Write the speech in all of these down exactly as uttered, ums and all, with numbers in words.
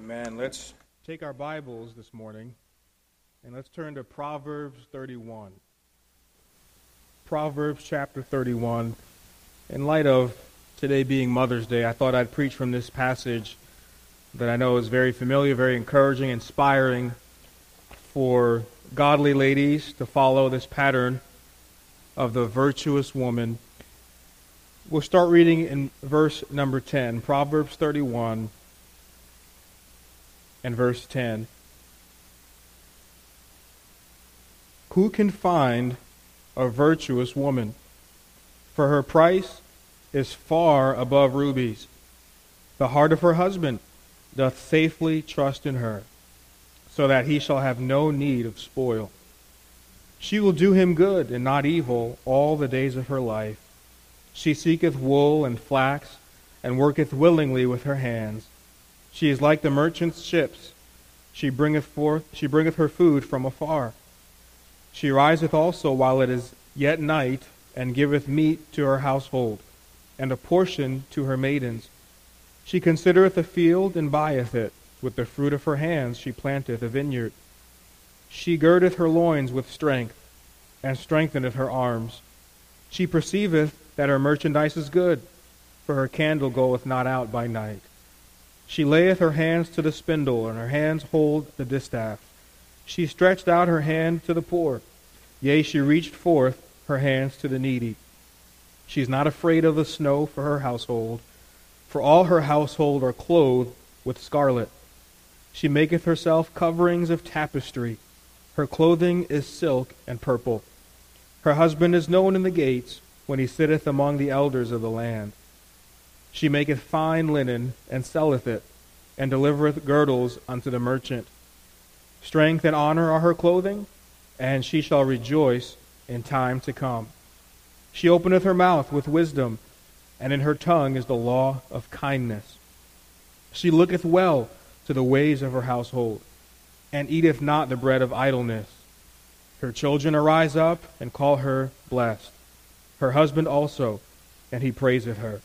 Amen. Let's take our Bibles this morning and let's turn to Proverbs thirty-one. Proverbs chapter thirty-one. In light of today being Mother's Day, I thought I'd preach from this passage that I know is very familiar, very encouraging, inspiring for godly ladies to follow this pattern of the virtuous woman. We'll start reading in verse number ten, Proverbs thirty-one and verse ten. Who can find a virtuous woman? For her price is far above rubies. The heart of her husband doth safely trust in her, so that he shall have no need of spoil. She will do him good and not evil all the days of her life. She seeketh wool and flax, and worketh willingly with her hands. She is like the merchant's ships. She bringeth forth, she bringeth her food from afar. She riseth also while it is yet night, and giveth meat to her household, and a portion to her maidens. She considereth a field, and buyeth it. With the fruit of her hands she planteth a vineyard. She girdeth her loins with strength, and strengtheneth her arms. She perceiveth that her merchandise is good, for her candle goeth not out by night. She layeth her hands to the spindle, and her hands hold the distaff. She stretched out her hand to the poor, yea, she reached forth her hands to the needy. She is not afraid of the snow for her household, for all her household are clothed with scarlet. She maketh herself coverings of tapestry. Her clothing is silk and purple. Her husband is known in the gates, when he sitteth among the elders of the land. She maketh fine linen, and selleth it, and delivereth girdles unto the merchant. Strength and honor are her clothing, and she shall rejoice in time to come. She openeth her mouth with wisdom, and in her tongue is the law of kindness. She looketh well to the ways of her household, and eateth not the bread of idleness. Her children arise up, and call her blessed. Her husband also, and he praiseth her.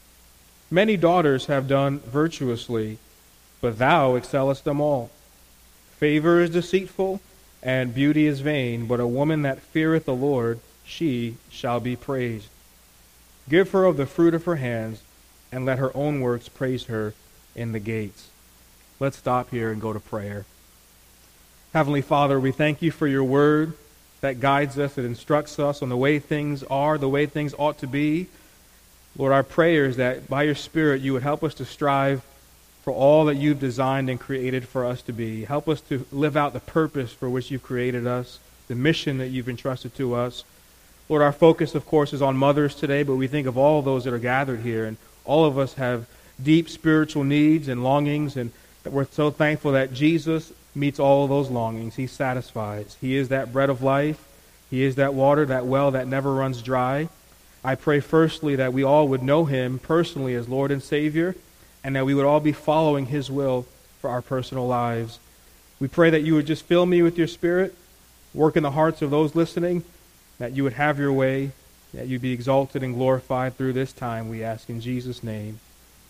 Many daughters have done virtuously, but thou excellest them all. Favor is deceitful, and beauty is vain, but a woman that feareth the Lord, she shall be praised. Give her of the fruit of her hands, and let her own works praise her in the gates. Let's stop here and go to prayer. Heavenly Father, we thank you for your word that guides us, that instructs us on the way things are, the way things ought to be. Lord, our prayer is that by your Spirit you would help us to strive for all that you've designed and created for us to be. Help us to live out the purpose for which you've created us, the mission that you've entrusted to us. Lord, our focus, of course, is on mothers today, but we think of all those that are gathered here, and all of us have deep spiritual needs and longings, and that we're so thankful that Jesus meets all of those longings. He satisfies. He is that bread of life. He is that water, that well that never runs dry. I pray firstly that we all would know him personally as Lord and Savior, and that we would all be following his will for our personal lives. We pray that you would just fill me with your Spirit, work in the hearts of those listening, that you would have your way, that you'd be exalted and glorified through this time, we ask in Jesus' name.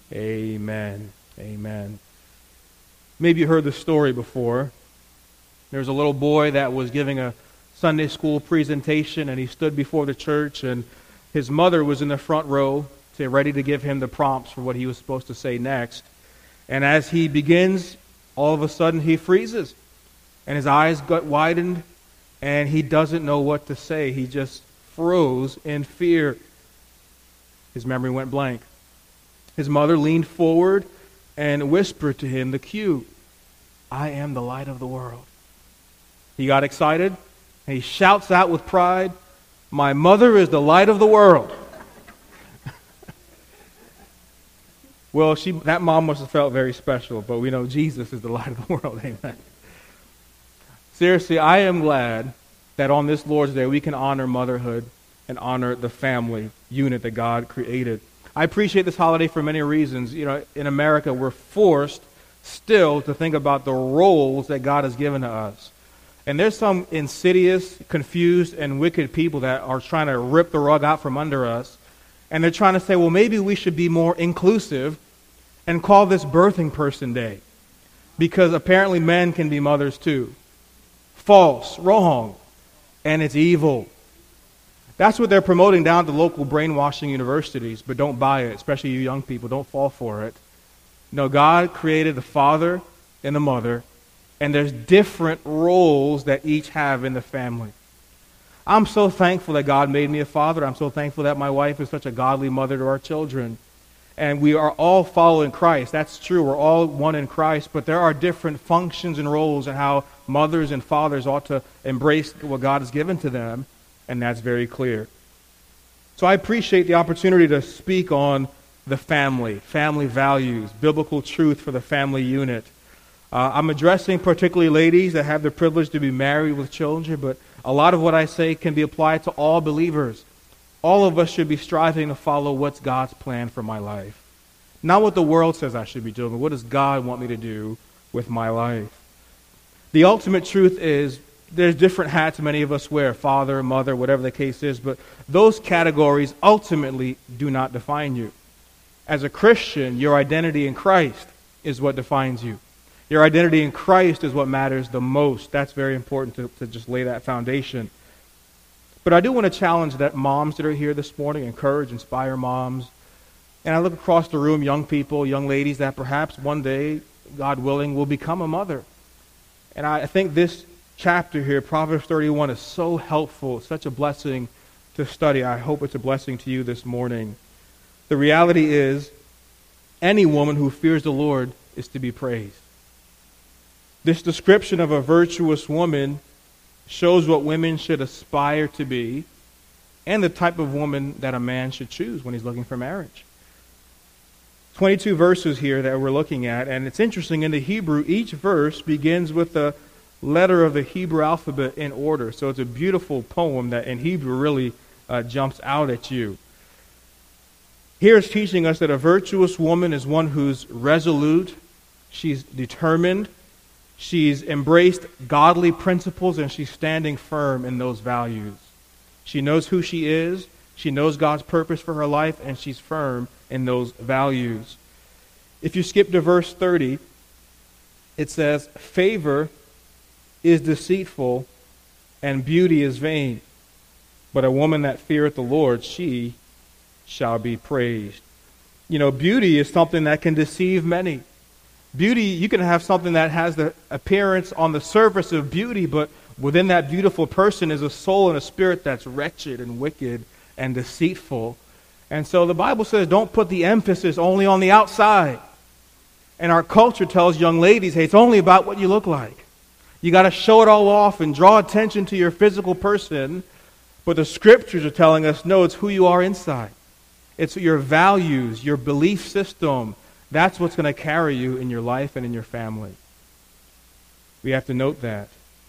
Amen. Amen. Maybe you heard the story before. There's a little boy that was giving a Sunday school presentation, and he stood before the church, and his mother was in the front row, to, ready to give him the prompts for what he was supposed to say next. And as he begins, all of a sudden he freezes, and his eyes got widened, and he doesn't know what to say. He just froze in fear. His memory went blank. His mother leaned forward and whispered to him the cue, "I am the light of the world." He got excited, and he shouts out with pride, "My mother is the light of the world." Well, she that mom must have felt very special, but we know Jesus is the light of the world. Amen. Seriously, I am glad that on this Lord's Day we can honor motherhood and honor the family unit that God created. I appreciate this holiday for many reasons. You know, in America, we're forced still to think about the roles that God has given to us. And there's some insidious, confused, and wicked people that are trying to rip the rug out from under us. And they're trying to say, well, maybe we should be more inclusive and call this Birthing Person Day. because apparently men can be mothers too. False, wrong, and it's evil. That's what they're promoting down to local brainwashing universities, but don't buy it, especially you young people. Don't fall for it. No, God created the father and the mother, and there's different roles that each have in the family. I'm so thankful that God made me a father. I'm so thankful that my wife is such a godly mother to our children. And we are all following Christ. That's true. We're all one in Christ, but there are different functions and roles in how mothers and fathers ought to embrace what God has given to them, and that's very clear. So I appreciate the opportunity to speak on the family, family values, biblical truth for the family unit. Uh, I'm addressing particularly ladies that have the privilege to be married with children, but a lot of what I say can be applied to all believers. All of us should be striving to follow what's God's plan for my life. Not what the world says I should be doing, but what does God want me to do with my life? The ultimate truth is there's different hats many of us wear, father, mother, whatever the case is, but those categories ultimately do not define you. As a Christian, your identity in Christ is what defines you. Your identity in Christ is what matters the most. That's very important to, to just lay that foundation. But I do want to challenge that moms that are here this morning, encourage, inspire moms. And I look across the room, young people, young ladies that perhaps one day, God willing, will become a mother. And I think this chapter here, Proverbs thirty-one, is so helpful, such a blessing to study. I hope it's a blessing to you this morning. The reality is, any woman who fears the Lord is to be praised. This description of a virtuous woman shows what women should aspire to be and the type of woman that a man should choose when he's looking for marriage. twenty-two verses here that we're looking at, and it's interesting, in the Hebrew, each verse begins with a letter of the Hebrew alphabet in order. So it's a beautiful poem that in Hebrew really uh, jumps out at you. Here it's teaching us that a virtuous woman is one who's resolute, she's determined, she's embraced godly principles, and she's standing firm in those values. She knows who she is, she knows God's purpose for her life, and she's firm in those values. If you skip to verse thirty, it says, "Favor is deceitful, and beauty is vain. But a woman that feareth the Lord, she shall be praised." You know, beauty is something that can deceive many. Beauty, you can have something that has the appearance on the surface of beauty, but within that beautiful person is a soul and a spirit that's wretched and wicked and deceitful. And so the Bible says don't put the emphasis only on the outside. And our culture tells young ladies, hey, it's only about what you look like. You got to show it all off and draw attention to your physical person. But the scriptures are telling us, no, it's who you are inside. It's your values, your belief system. That's what's going to carry you in your life and in your family. We have to note that.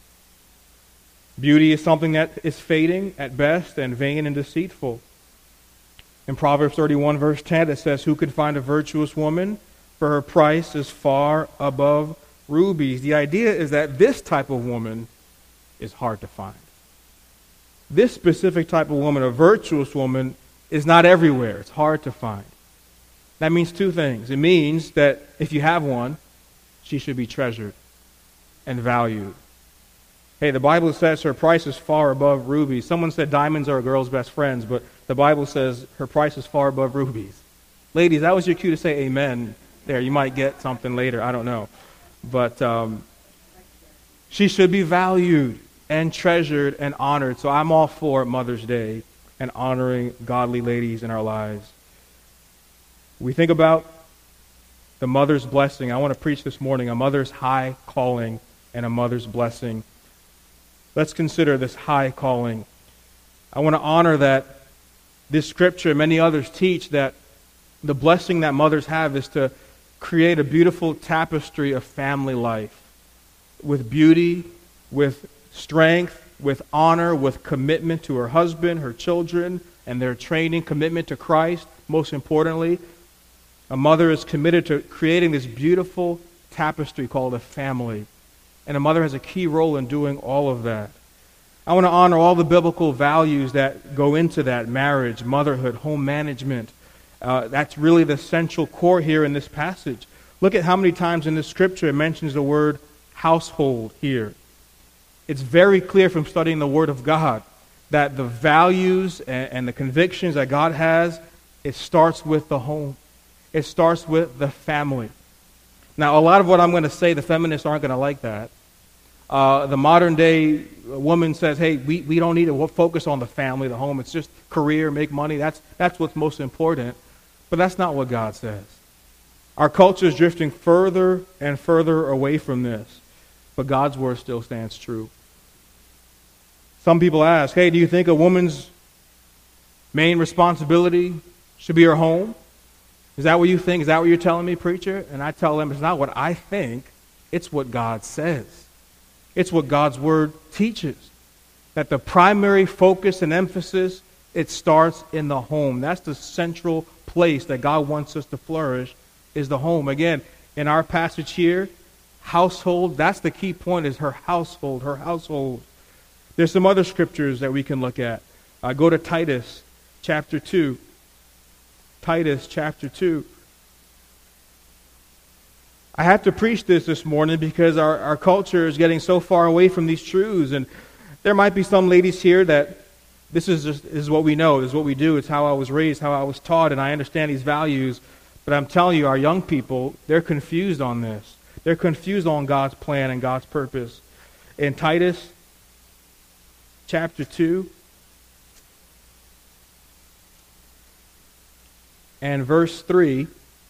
Beauty is something that is fading at best and vain and deceitful. In Proverbs thirty-one, verse ten, it says, "Who could find a virtuous woman? For her price is far above rubies." The idea is that this type of woman is hard to find. This specific type of woman, a virtuous woman, is not everywhere. It's hard to find. That means two things. It means that if you have one, she should be treasured and valued. Hey, the Bible says her price is far above rubies. Someone said diamonds are a girl's best friends, but the Bible says her price is far above rubies. Ladies, that was your cue to say amen there. You might get something later. I don't know. But um, she should be valued and treasured and honored. So I'm all for Mother's Day and honoring godly ladies in our lives. We think about the mother's blessing. I want to preach this morning a mother's high calling and a mother's blessing. Let's consider this high calling. I want to honor that this scripture and many others teach that the blessing that mothers have is to create a beautiful tapestry of family life with beauty, with strength, with honor, with commitment to her husband, her children, and their training, commitment to Christ. Most importantly, a mother is committed to creating this beautiful tapestry called a family. And a mother has a key role in doing all of that. I want to honor all the biblical values that go into that: marriage, motherhood, home management. Uh, that's really the central core here in this passage. Look at how many times in the scripture it mentions the word household here. It's very clear from studying the Word of God that the values and, and the convictions that God has, it starts with the home. It starts with the family. Now, a lot of what I'm going to say, the feminists aren't going to like that. Uh, the modern day woman says, hey, we, we don't need to focus on the family, the home. It's just career, make money. That's, that's what's most important. But that's not what God says. Our culture is drifting further and further away from this. But God's word still stands true. Some people ask, hey, do you think a woman's main responsibility should be her home? Is that what you think? Is that what you're telling me, preacher? And I tell them it's not what I think. It's what God says. It's what God's word teaches. That the primary focus and emphasis, it starts in the home. That's the central place that God wants us to flourish, is the home. Again, in our passage here, household, that's the key point, is her household, her household. There's some other scriptures that we can look at. Uh, go to Titus chapter two. Titus chapter two. I have to preach this this morning because our, our culture is getting so far away from these truths. And there might be some ladies here that this is just this is what we know, this is what we do, it's how I was raised, how I was taught, and I understand these values. But I'm telling you, our young people, they're confused on this. They're confused on God's plan and God's purpose. In Titus chapter two and verse three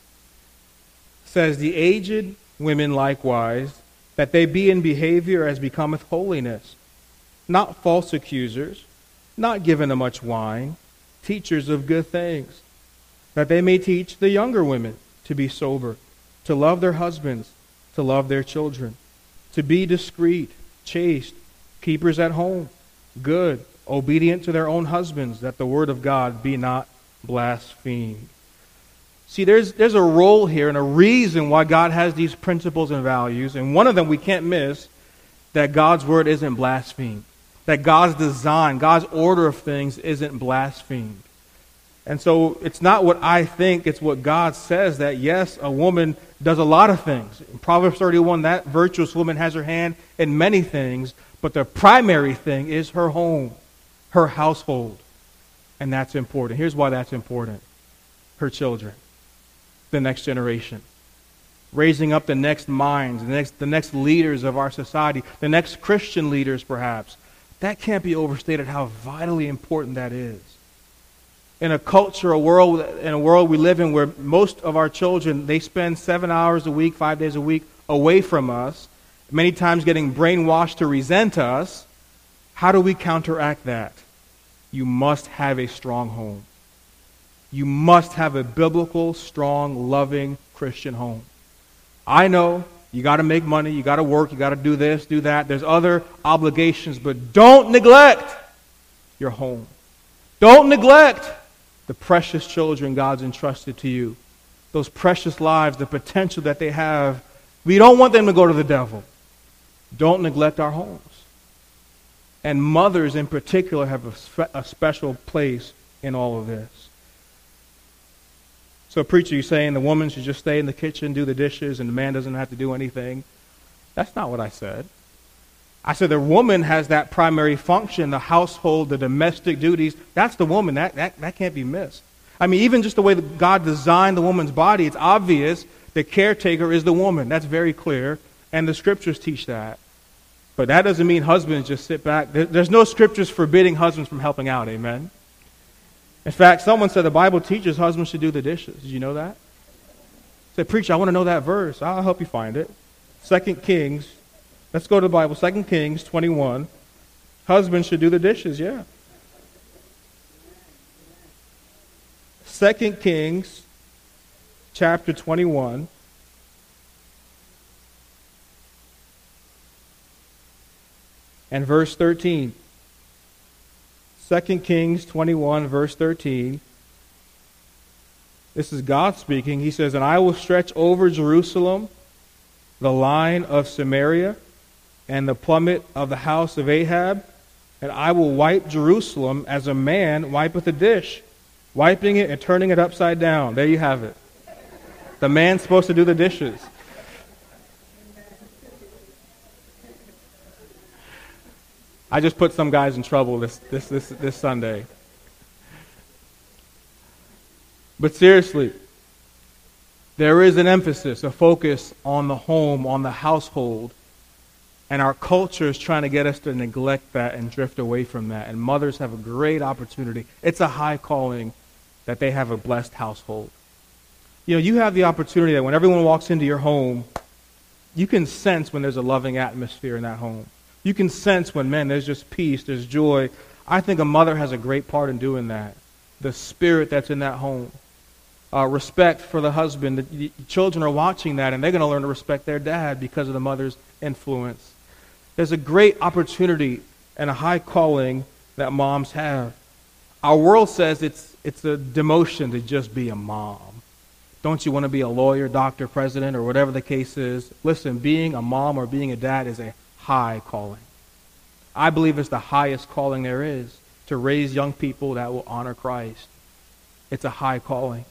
says, the aged women likewise, that they be in behavior as becometh holiness, not false accusers, not given to much wine, teachers of good things, that they may teach the younger women to be sober, to love their husbands, to love their children, to be discreet, chaste, keepers at home, good, obedient to their own husbands, that the word of God be not blasphemed. See, there's there's a role here and a reason why God has these principles and values, and one of them we can't miss, that God's word isn't blasphemed, that God's design, God's order of things isn't blasphemed. And so it's not what I think, it's what God says, that yes, a woman does a lot of things. In Proverbs thirty-one, that virtuous woman has her hand in many things, but the primary thing is her home, her household. And that's important. Here's why that's important. Her children, the next generation, raising up the next minds, the next, the next leaders of our society, the next Christian leaders perhaps. That can't be overstated how vitally important that is. In a culture, a world, in a world we live in where most of our children, they spend seven hours a week, five days a week away from us, many times getting brainwashed to resent us, how do we counteract that? You must have a strong home. You must have a biblical, strong, loving Christian home. I know you got to make money, you got to work, you got to do this, do that. There's other obligations, but don't neglect your home. Don't neglect the precious children God's entrusted to you. Those precious lives, the potential that they have. We don't want them to go to the devil. Don't neglect our homes. And mothers in particular have a, spe- a special place in all of this. So, preacher, you're saying the woman should just stay in the kitchen, do the dishes, and the man doesn't have to do anything? That's not what I said. I said the woman has that primary function, the household, the domestic duties. That's the woman. That, that, that can't be missed. I mean, even just the way that God designed the woman's body, it's obvious the caretaker is the woman. That's very clear, and the scriptures teach that. But that doesn't mean husbands just sit back. There's no scriptures forbidding husbands from helping out, amen? In fact, someone said the Bible teaches husbands should do the dishes. Did you know that? I said, preacher, I want to know that verse. I'll help you find it. Second Kings. Let's go to the Bible. Second Kings twenty-one. Husbands should do the dishes, yeah. Second Kings chapter twenty-one. And verse thirteen. Second Kings twenty-one, verse thirteen. This is God speaking. He says, and I will stretch over Jerusalem the line of Samaria and the plummet of the house of Ahab, and I will wipe Jerusalem as a man wipeth a dish, wiping it and turning it upside down. There you have it. The man's supposed to do the dishes. I just put some guys in trouble this this this this Sunday. But seriously, there is an emphasis, a focus on the home, on the household. And our culture is trying to get us to neglect that and drift away from that. And mothers have a great opportunity. It's a high calling that they have a blessed household. You know, you have the opportunity that when everyone walks into your home, you can sense when there's a loving atmosphere in that home. You can sense when, man, there's just peace, there's joy. I think a mother has a great part in doing that. The spirit that's in that home. Uh, respect for the husband. The, the children are watching that, and they're going to learn to respect their dad because of the mother's influence. There's a great opportunity and a high calling that moms have. Our world says it's it's a demotion to just be a mom. Don't you want to be a lawyer, doctor, president, or whatever the case is? Listen, being a mom or being a dad is a high calling. I believe it's the highest calling there is, to raise young people that will honor Christ. It's a high calling.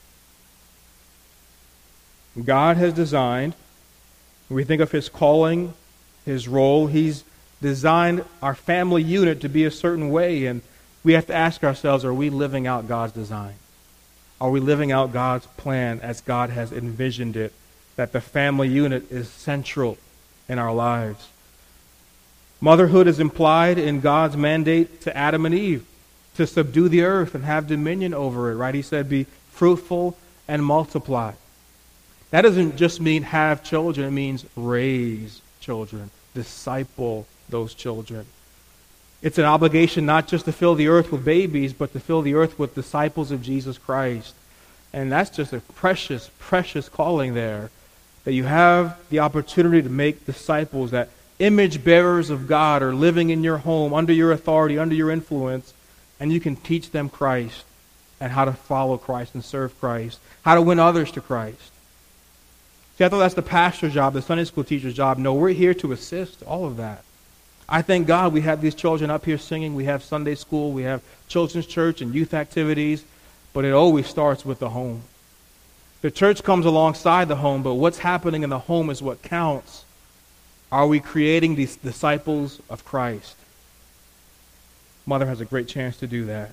God has designed, when we think of his calling, his role, he's designed our family unit to be a certain way, and we have to ask ourselves, are we living out God's design? Are we living out God's plan as God has envisioned it, that the family unit is central in our lives? Motherhood is implied in God's mandate to Adam and Eve to subdue the earth and have dominion over it, right? He said, be fruitful and multiply. That doesn't just mean have children, it means raise children, disciple those children. It's an obligation not just to fill the earth with babies, but to fill the earth with disciples of Jesus Christ. And that's just a precious, precious calling there, that you have the opportunity to make disciples, that image bearers of God are living in your home, under your authority, under your influence, and you can teach them Christ and how to follow Christ and serve Christ, how to win others to Christ. See, I thought that's the pastor's job, the Sunday school teacher's job. No, we're here to assist all of that. I thank God we have these children up here singing. We have Sunday school. We have children's church and youth activities. But it always starts with the home. The church comes alongside the home, but what's happening in the home is what counts. Are we creating these disciples of Christ? Mother has a great chance to do that.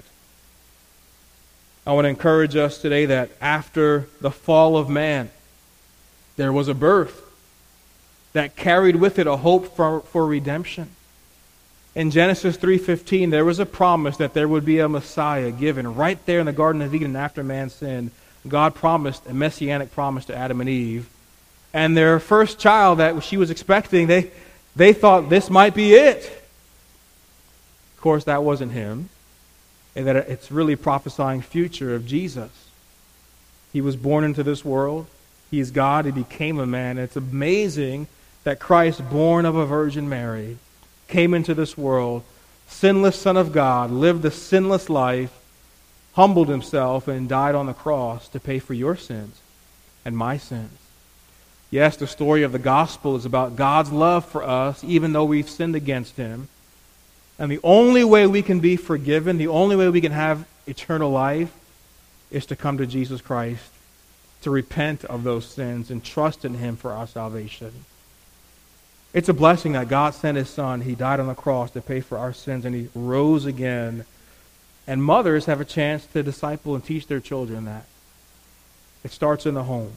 I want to encourage us today that after the fall of man, there was a birth that carried with it a hope for, for redemption. In Genesis three fifteen, there was a promise that there would be a Messiah given right there in the Garden of Eden after man sinned. God promised a messianic promise to Adam and Eve. And their first child that she was expecting, they, they thought this might be it. Of course, that wasn't him. And that it's really prophesying future of Jesus. He was born into this world. He is God. He became a man. And it's amazing that Christ, born of a Virgin Mary, came into this world, sinless Son of God, lived a sinless life, humbled himself, and died on the cross to pay for your sins and my sins. Yes, the story of the gospel is about God's love for us, even though we've sinned against him. And the only way we can be forgiven, the only way we can have eternal life, is to come to Jesus Christ, to repent of those sins and trust in him for our salvation. It's a blessing that God sent his Son. He died on the cross to pay for our sins, and he rose again. And mothers have a chance to disciple and teach their children that. It starts in the home.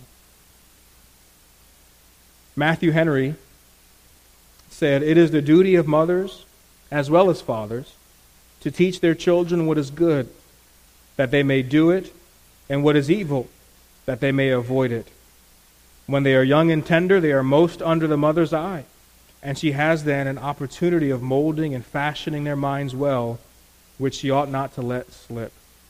Matthew Henry said, "It is the duty of mothers as well as fathers to teach their children what is good, that they may do it, and what is evil, that they may avoid it. When they are young and tender, they are most under the mother's eye, and she has then an opportunity of molding and fashioning their minds well, which she ought not to let slip."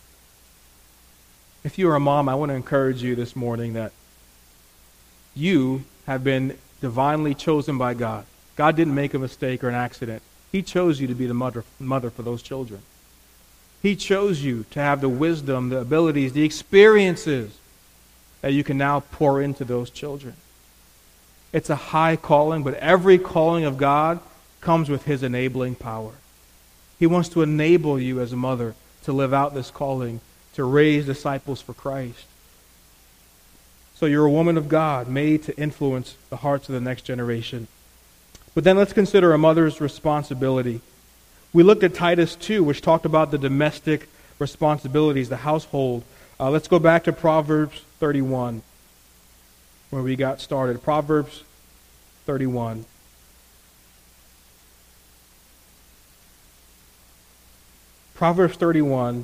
If you are a mom, I want to encourage you this morning that you have been divinely chosen by God. God didn't make a mistake or an accident. He chose you to be the mother, mother for those children. He chose you to have the wisdom, the abilities, the experiences that you can now pour into those children. It's a high calling, but every calling of God comes with his enabling power. He wants to enable you as a mother to live out this calling, to raise disciples for Christ. So you're a woman of God, made to influence the hearts of the next generation. But then let's consider a mother's responsibility. We looked at Titus two, which talked about the domestic responsibilities, the household. Uh, let's go back to Proverbs thirty-one, where we got started. Proverbs thirty-one. Proverbs thirty-one,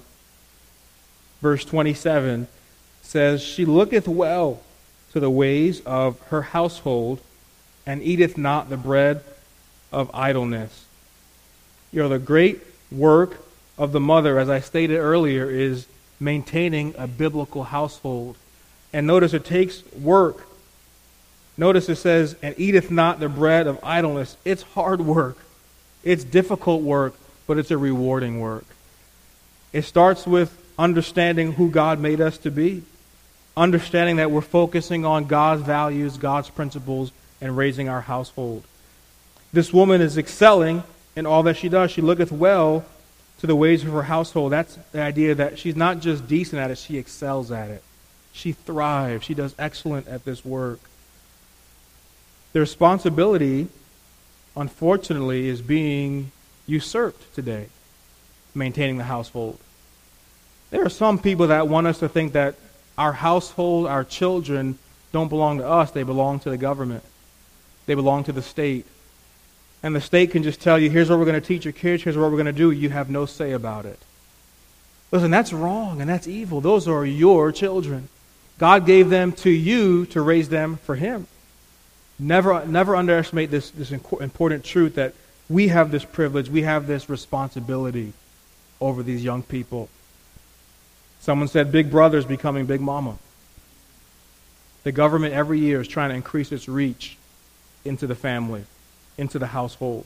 verse twenty-seven, says, "She looketh well to the ways of her household, and eateth not the bread of idleness." You know, the great work of the mother, as I stated earlier, is maintaining a biblical household. And notice it takes work. Notice it says, "and eateth not the bread of idleness." It's hard work. It's difficult work, but it's a rewarding work. It starts with understanding who God made us to be. Understanding that we're focusing on God's values, God's principles, and raising our household. This woman is excelling in all that she does. She looketh well to the ways of her household. That's the idea that she's not just decent at it, she excels at it. She thrives. She does excellent at this work. The responsibility, unfortunately, is being usurped today, maintaining the household. There are some people that want us to think that our household, our children, don't belong to us. They belong to the government. They belong to the state. And the state can just tell you, here's what we're going to teach your kids, here's what we're going to do. You have no say about it. Listen, that's wrong and that's evil. Those are your children. God gave them to you to raise them for Him. Never, never underestimate this, this important truth that we have this privilege, we have this responsibility over these young people. Someone said Big Brother is becoming Big Mama. The government every year is trying to increase its reach into the family, into the household.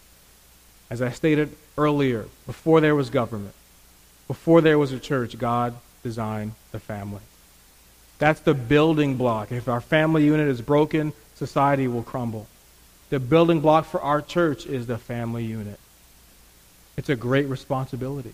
As I stated earlier, before there was government, before there was a church, God designed the family. That's the building block. If our family unit is broken, society will crumble. The building block for our church is the family unit. It's a great responsibility.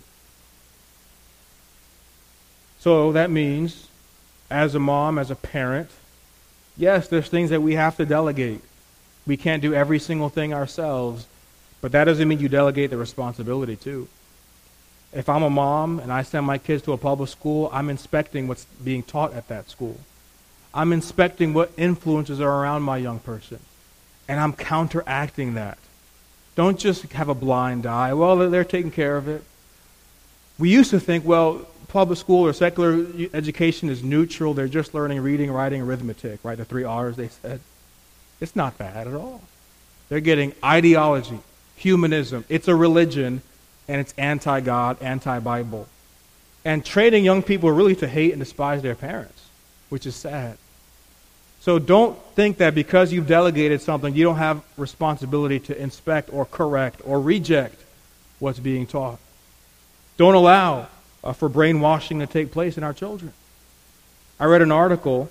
So that means, as a mom, as a parent, yes, there's things that we have to delegate. We can't do every single thing ourselves, but that doesn't mean you delegate the responsibility too. If I'm a mom and I send my kids to a public school, I'm inspecting what's being taught at that school. I'm inspecting what influences are around my young person, and I'm counteracting that. Don't just have a blind eye. Well, they're taking care of it. We used to think, well, public school or secular education is neutral. They're just learning reading, writing, arithmetic, right? The three R's they said. It's not that at all. They're getting ideology, humanism. It's a religion, and it's anti-God, anti-Bible. And training young people really to hate and despise their parents, which is sad. So don't think that because you've delegated something, you don't have responsibility to inspect or correct or reject what's being taught. Don't allow uh, for brainwashing to take place in our children. I read an article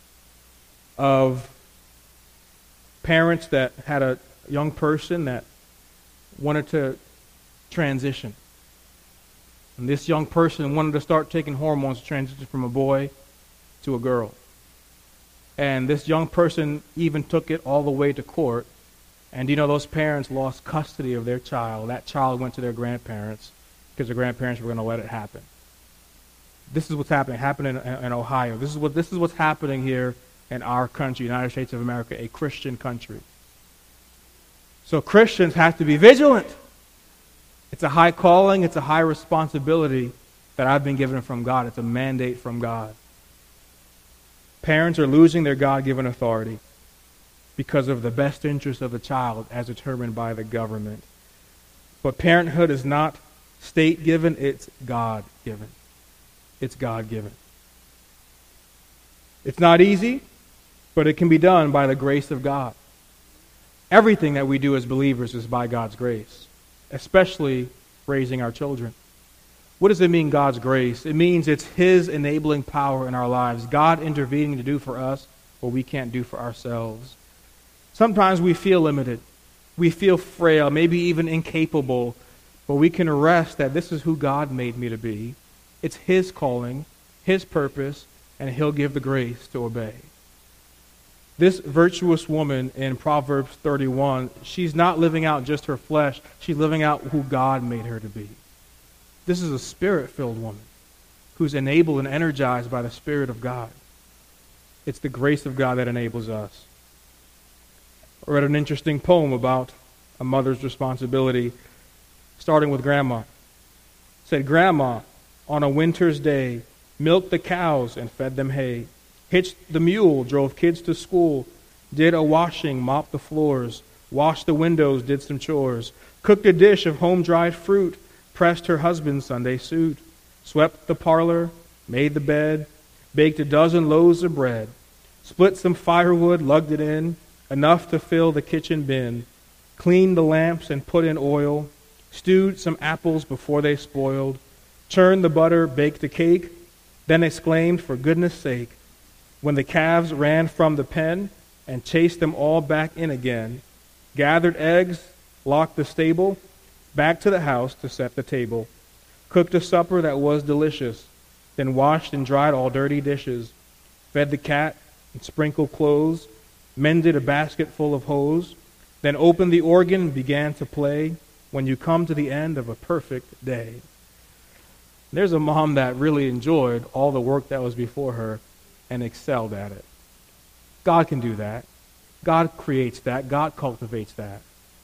of parents that had a young person that wanted to transition. And this young person wanted to start taking hormones to transition from a boy to a girl. And this young person even took it all the way to court. And you know, those parents lost custody of their child. That child went to their grandparents because the grandparents were going to let it happen. This is what's happening, happening in, in Ohio. This is what this is what's happening here in our country, United States of America, a Christian country. So Christians have to be vigilant. It's a high calling, it's a high responsibility that I've been given from God. It's a mandate from God. Parents are losing their God-given authority because of the best interest of the child as determined by the government. But parenthood is not state-given, it's God-given. It's God-given. It's not easy, but it can be done by the grace of God. Everything that we do as believers is by God's grace, especially raising our children. What does it mean, God's grace? It means it's His enabling power in our lives, God intervening to do for us what we can't do for ourselves. Sometimes we feel limited. We feel frail, maybe even incapable, but we can rest that this is who God made me to be. It's His calling, His purpose, and he'll give the grace to obey. This virtuous woman in Proverbs thirty-one, she's not living out just her flesh. She's living out who God made her to be. This is a spirit-filled woman who's enabled and energized by the Spirit of God. It's the grace of God that enables us. I read an interesting poem about a mother's responsibility, starting with Grandma. It said, Grandma, on a winter's day, milked the cows and fed them hay, hitched the mule, drove kids to school, did a washing, mopped the floors, washed the windows, did some chores, cooked a dish of home-dried fruit, pressed her husband's Sunday suit, swept the parlor, made the bed, baked a dozen loaves of bread, split some firewood, lugged it in, enough to fill the kitchen bin, cleaned the lamps and put in oil, stewed some apples before they spoiled, churned the butter, baked a cake, then exclaimed, for goodness sake, when the calves ran from the pen and chased them all back in again, gathered eggs, locked the stable, back to the house to set the table, cooked a supper that was delicious, then washed and dried all dirty dishes, fed the cat and sprinkled clothes, mended a basket full of hose, then opened the organ and began to play when you come to the end of a perfect day. There's a mom that really enjoyed all the work that was before her and excelled at it. God can do that. God creates that. God cultivates that.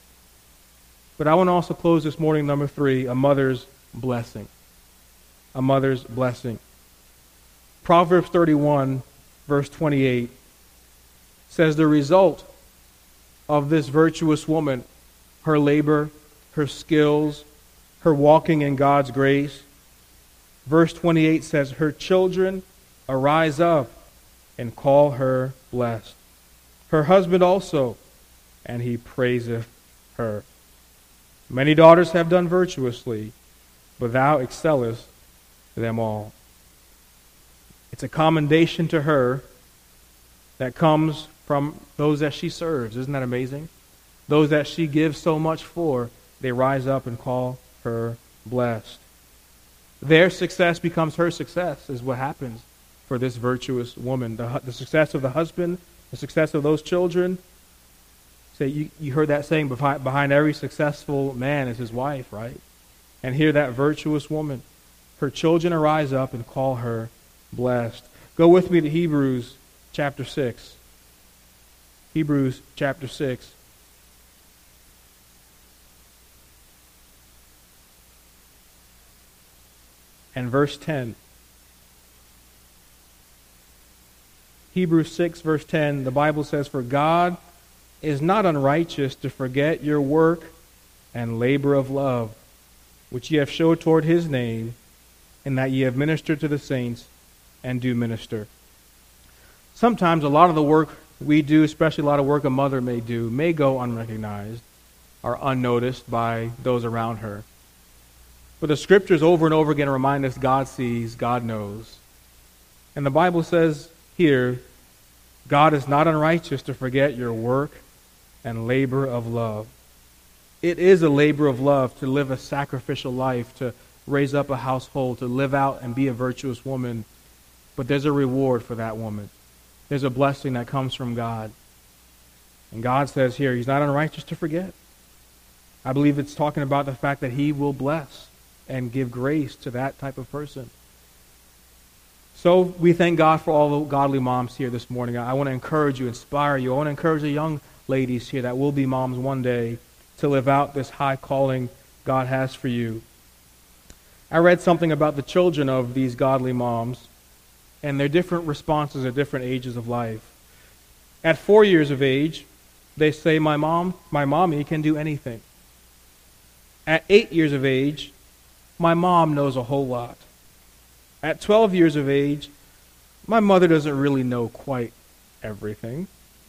But I want to also close this morning, number three, a mother's blessing. A mother's blessing. Proverbs thirty-one, verse twenty-eight, says the result of this virtuous woman, her labor, her skills, her walking in God's grace. Verse twenty-eight says, her children arise up and call her blessed. Her husband also, and he praiseth her. Many daughters have done virtuously, but thou excellest them all. It's a commendation to her that comes from those that she serves. Isn't that amazing? Those that she gives so much for, they rise up and call her blessed. Their success becomes her success, is what happens for this virtuous woman. The, the success of the husband, the success of those children. Say, you, you heard that saying, behind, behind every successful man is his wife, right? And here that virtuous woman, her children arise up and call her blessed. Go with me to Hebrews chapter six. Hebrews chapter six. And verse ten. Hebrews six, verse ten, the Bible says, for God is not unrighteous to forget your work and labor of love, which ye have showed toward his name, and that ye have ministered to the saints and do minister. Sometimes a lot of the work we do, especially a lot of work a mother may do, may go unrecognized or unnoticed by those around her. But the scriptures over and over again remind us God sees, God knows. And the Bible says here, God is not unrighteous to forget your work and labor of love. It is a labor of love to live a sacrificial life, to raise up a household, to live out and be a virtuous woman. But there's a reward for that woman. There's a blessing that comes from God. And God says here, he's not unrighteous to forget. I believe it's talking about the fact that he will bless and give grace to that type of person. So we thank God for all the godly moms here this morning. I want to encourage you, inspire you. I want to encourage the young ladies here that will be moms one day to live out this high calling God has for you. I read something about the children of these godly moms and their different responses at different ages of life. At four years of age, they say, my mom, my mommy can do anything. At eight years of age, my mom knows a whole lot. At twelve years of age, my mother doesn't really know quite everything.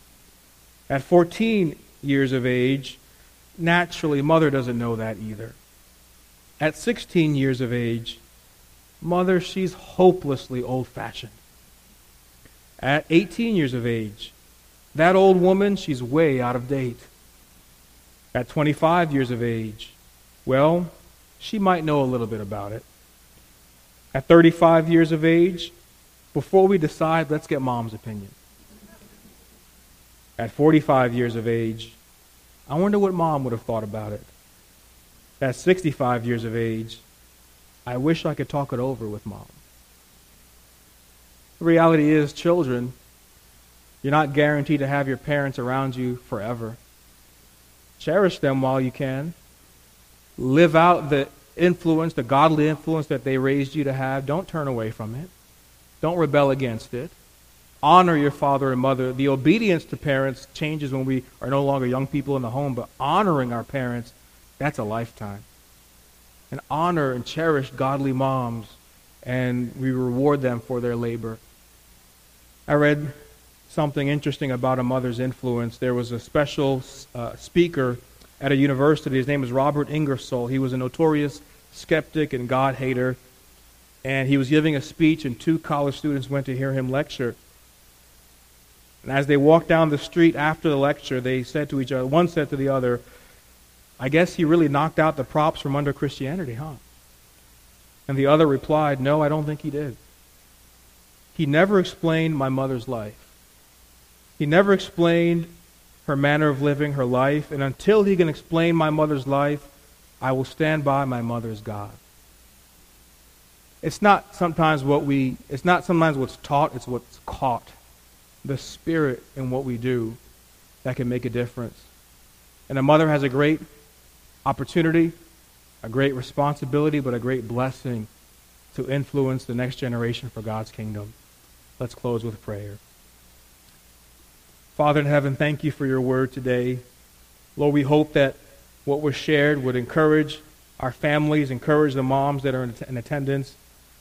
At fourteen years of age, naturally, mother doesn't know that either. At sixteen years of age, mother, she's hopelessly old-fashioned. At eighteen years of age, that old woman, she's way out of date. At twenty-five years of age, well, she might know a little bit about it. At thirty-five years of age, Before we decide, let's get mom's opinion. At forty-five years of age, I wonder what mom would have thought about it. At sixty-five years of age, I wish I could talk it over with mom. The reality is, children, you're not guaranteed to have your parents around you forever. Cherish them while you can. Live out the influence, the godly influence that they raised you to have. Don't turn away from it. Don't rebel against it. Honor your father and mother. The obedience to parents changes when we are no longer young people in the home, but honoring our parents, that's a lifetime. And honor and cherish godly moms, and we reward them for their labor. I read something interesting about a mother's influence. There was a special uh, speaker at a university. His name is Robert Ingersoll. He was a notorious skeptic and God-hater, and he was giving a speech, and two college students went to hear him lecture. And as they walked down the street after the lecture, they said to each other, one said to the other, "I guess he really knocked out the props from under Christianity, huh?" And the other replied, "No, I don't think he did. He never explained my mother's life. He never explained her manner of living, her life, and until he can explain my mother's life, I will stand by my mother's God." It's not sometimes what we, it's not sometimes what's taught, it's what's caught. The spirit in what we do that can make a difference. And a mother has a great opportunity, a great responsibility, but a great blessing to influence the next generation for God's kingdom. Let's close with prayer. Father in heaven, thank you for your word today. Lord, we hope that what was shared would encourage our families, encourage the moms that are in attendance.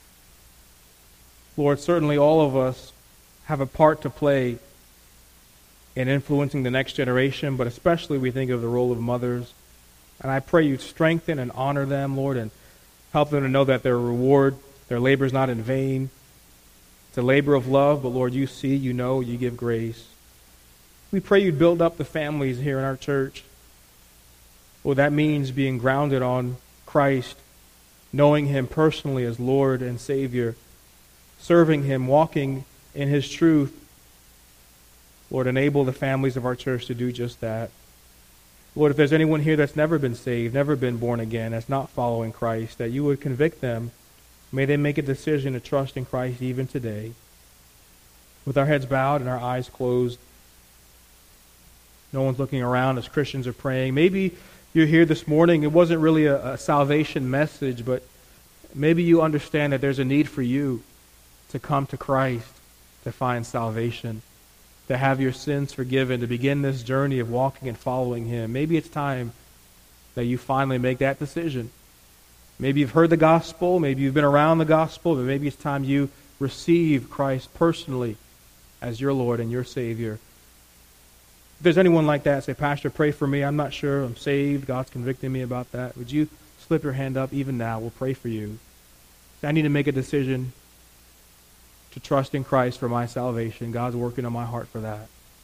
Lord, certainly all of us have a part to play in influencing the next generation, but especially we think of the role of mothers. And I pray you strengthen and honor them, Lord, and help them to know that their reward, their labor is not in vain. It's a labor of love, but Lord, you see, you know, you give grace. We pray you'd build up the families here in our church. Well, that means being grounded on Christ, knowing him personally as Lord and Savior, serving him, walking in his truth. Lord, enable the families of our church to do just that. Lord, if there's anyone here that's never been saved, never been born again, that's not following Christ, that you would convict them. May they make a decision to trust in Christ even today. With our heads bowed and our eyes closed, no one's looking around as Christians are praying. Maybe you're here this morning, it wasn't really a, a salvation message, but maybe you understand that there's a need for you to come to Christ to find salvation, to have your sins forgiven, to begin this journey of walking and following him. Maybe it's time that you finally make that decision. Maybe you've heard the gospel, maybe you've been around the gospel, but maybe it's time you receive Christ personally as your Lord and your Savior. If there's anyone like that, say, "Pastor, pray for me. I'm not sure. I'm saved. God's convicting me about that." Would you slip your hand up even now? We'll pray for you. I need to make a decision to trust in Christ for my salvation. God's working on my heart for that.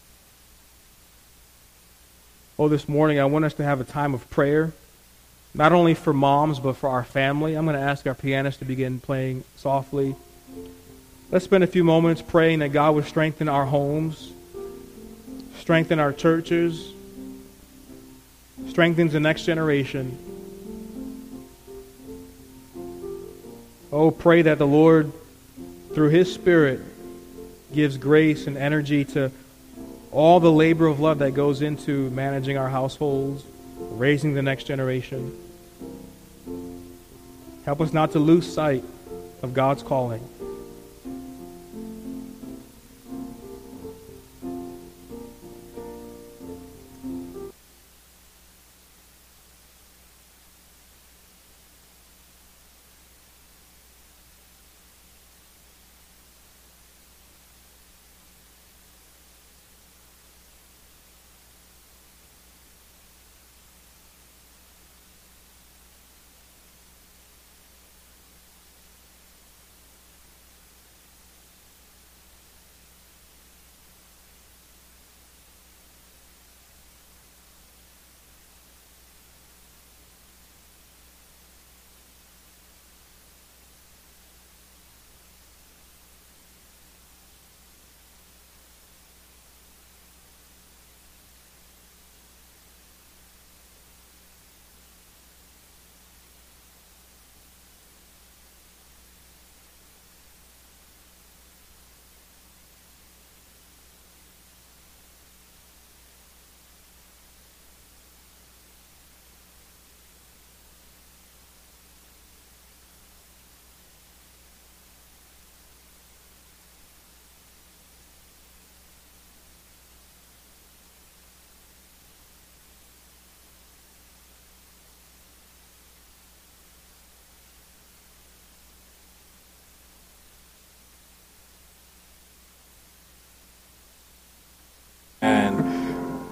Oh, this morning I want us to have a time of prayer, not only for moms, but for our family. I'm going to ask our pianist to begin playing softly. Let's spend a few moments praying that God would strengthen our homes, strengthen our churches, strengthens the next generation. Oh, pray that the Lord, through his Spirit, gives grace and energy to all the labor of love that goes into managing our households, raising the next generation. Help us not to lose sight of God's calling.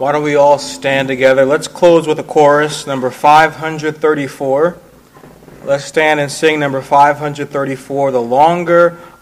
Why don't we all stand together? Let's close with a chorus, number five hundred thirty-four. Let's stand and sing number five hundred thirty-four, The Longer